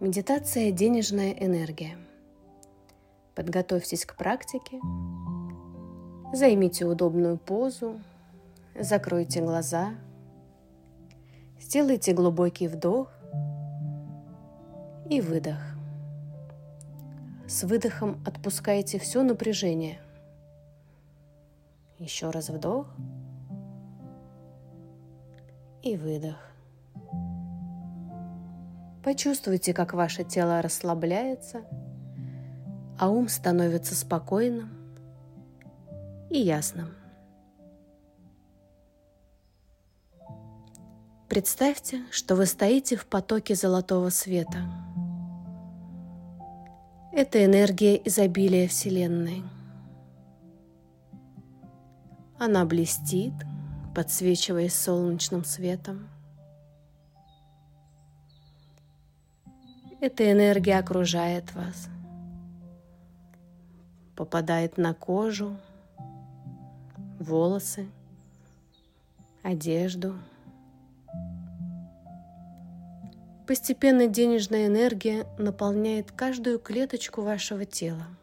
Медитация – денежная энергия. Подготовьтесь к практике, займите удобную позу, закройте глаза, сделайте глубокий вдох и выдох. С выдохом отпускайте все напряжение. Еще раз вдох и выдох. Почувствуйте, как ваше тело расслабляется, а ум становится спокойным и ясным. Представьте, что вы стоите в потоке золотого света. Это энергия изобилия Вселенной. Она блестит, подсвечиваясь солнечным светом. Эта энергия окружает вас, попадает на кожу, волосы, одежду. Постепенно денежная энергия наполняет каждую клеточку вашего тела.